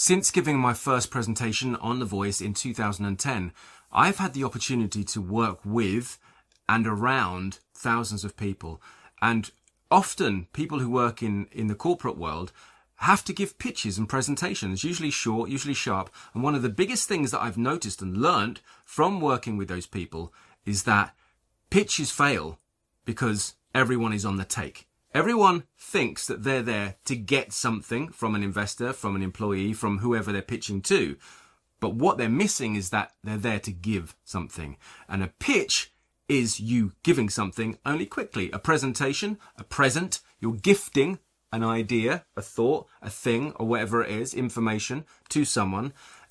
Since giving my first presentation on The Voice in 2010, I've had the opportunity to work with and around thousands of people. And often people who work in the corporate world have to give pitches and presentations, usually short, usually sharp. And one of the biggest things that I've noticed and learned from working with those people is that pitches fail because everyone is on the take. Everyone thinks that they're there to get something from an investor, from an employee, from whoever they're pitching to. But what they're missing is that they're there to give something. And a pitch is you giving something only quickly. A presentation, a present, you're gifting an idea, a thought, a thing, or whatever it is, information to someone.